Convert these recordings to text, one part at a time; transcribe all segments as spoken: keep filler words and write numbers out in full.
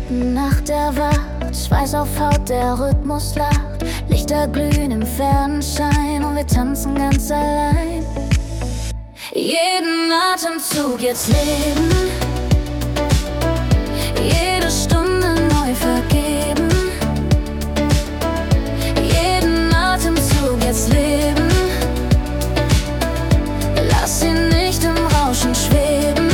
Nacht erwacht, Schweiß auf Haut, der Rhythmus lacht. Lichter glühen im Fernschein und wir tanzen ganz allein. Jeden Atemzug jetzt leben, jede Stunde neu vergeben. Jeden Atemzug jetzt leben, lass ihn nicht im Rauschen schweben.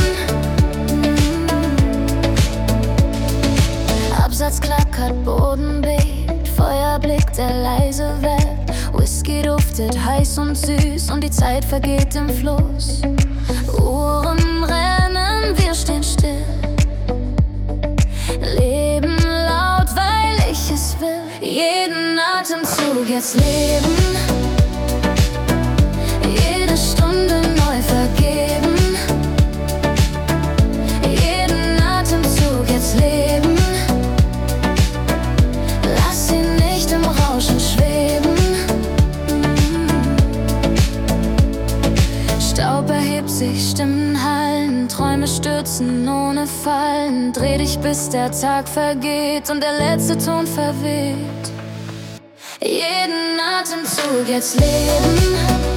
Absatz klackert, Boden bebt, Feuer blickt, der leise wellt. Whisky duftet heiß und süß und die Zeit vergeht im Fluss. Uhren rennen, wir stehen still, leben laut, weil ich es will. Jeden Atemzug jetzt leben, jede Stunde neu vergeben. Jeden Atemzug jetzt leben, lass ihn nicht im Rauschen schweben. Staub erhebt sich, Stimmen hallen, Träume stürzen ohne Fallen. Dreh dich, bis der Tag vergeht und der letzte Ton verweht. Jeden Atemzug jetzt leben,